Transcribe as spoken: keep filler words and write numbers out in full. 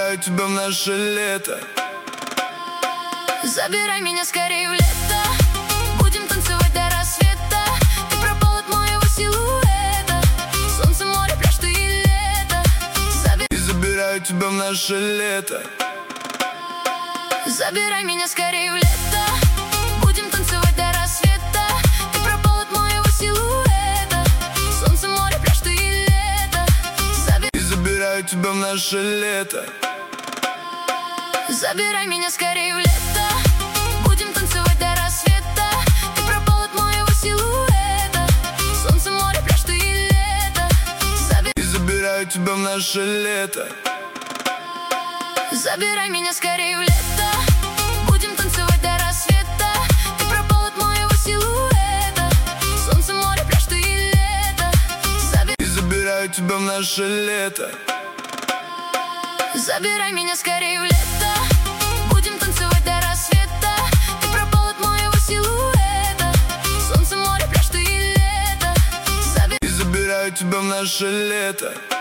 забираю тебя в наше лето. Забирай меня скорее в лето. Будем танцевать до рассвета. Ты пропал от моего силуэта. Солнце, море, пляж, ты и лето. Заби... И забираю тебя в наше лето. Забирай меня скорее в лето. Будем танцевать до рассвета. Ты пропал от моего силуэта. Солнце, море, пляж, ты и лето. Заби... И забираю тебя в наше лето. Забирай меня скорее в лето. Будем танцевать до рассвета. Ты пропал от моего силуэта. Солнце, море, пляж, ты и лето. Заби... И забираю тебя в наше лето. Забирай меня скорее в лето. Будем танцевать до рассвета. Ты пропал от моего силуэта. Солнце, море, пляж, ты и лето. Заби... И забираю тебя в наше лето. Забирай меня скорее в лето. Будем танцевать до рассвета. Ты пропал от моего силуэта. Солнце, море, пляж, ты и лето. Заби... И забираю тебя в наше лето.